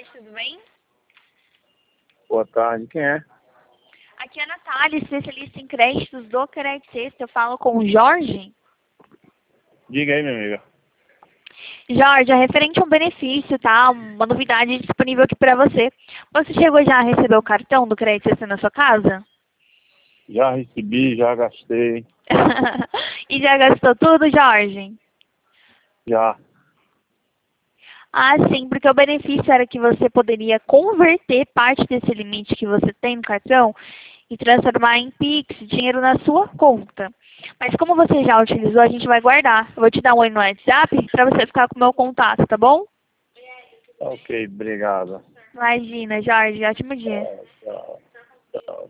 tarde, tudo bem? Boa tarde, quem é? Aqui é a Natália, especialista em créditos do Crédito Sexta. Eu falo com o Jorge. Diga aí, minha amiga. Jorge, é referente a um benefício, tá? Uma novidade disponível aqui para você. Você chegou já a receber o cartão do Crédito Sexta na sua casa? Já recebi, já gastei, E já gastou tudo, Jorge? já. Ah, sim, porque o benefício era que você poderia converter parte desse limite que você tem no cartão e transformar em Pix, dinheiro na sua conta. Mas como você já utilizou, a gente vai guardar. Eu vou te dar um oi no WhatsApp para você ficar com o meu contato, tá bom? Ok, obrigado. Imagina, Jorge, ótimo dia. Tchau, tchau.